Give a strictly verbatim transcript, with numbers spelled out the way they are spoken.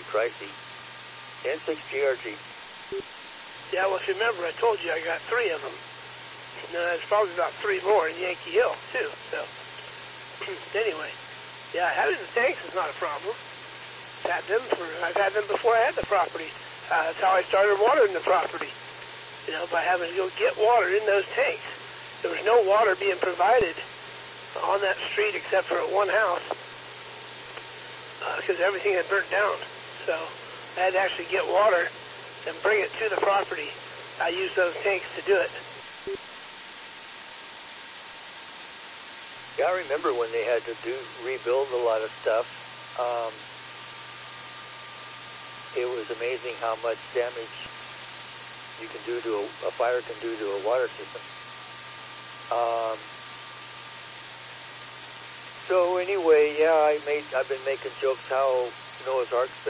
pricey. N six G R G. Yeah, well, if you remember, I told you I got three of them. No, there's probably about three more in Yankee Hill, too. So, anyway, yeah, having the tanks is not a problem. I've had them for, I've had them before I had the property. Uh, that's how I started watering the property. You know, by having to go get water in those tanks. There was no water being provided on that street except for at one house because uh, everything had burnt down. So I had to actually get water and bring it to the property. I used those tanks to do it. Yeah, I remember when they had to do rebuild a lot of stuff. Um, it was amazing how much damage you can do to a, a fire can do to a water system. Um, so anyway, yeah, I made I've been making jokes how Noah's Ark's